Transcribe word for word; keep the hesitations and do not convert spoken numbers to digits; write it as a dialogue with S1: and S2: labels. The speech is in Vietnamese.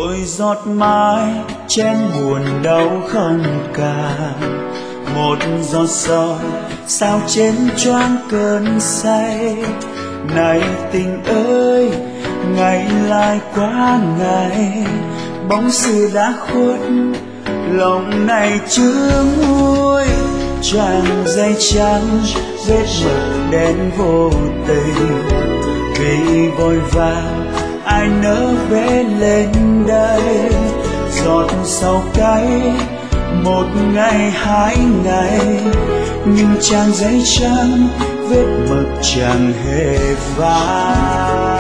S1: vội giọt mãi chén buồn đau không cạn, một giọt sầu sao trên choáng cơn say. Này tình ơi, ngày lại qua ngày, bóng xưa đã khuất, lòng này chưa nguôi. Chàng dây trắng vết mực đen vô tình, vì vội vàng ai nỡ vẽ lên đây. Giọt sầu cay một ngày hai ngày, nhưng trang giấy trắng vết mực chẳng hề phai.